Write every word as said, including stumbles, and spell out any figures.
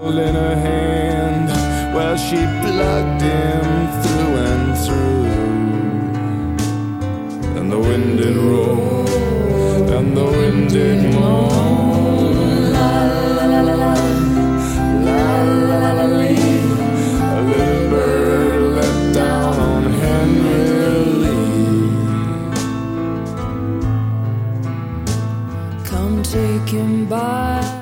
in her hand. Well, she plugged him through and through. And the wind did roll, and the wind did moan. La la la la la, la la la la lee. A little bird let down on Henry Lee. Come take him by.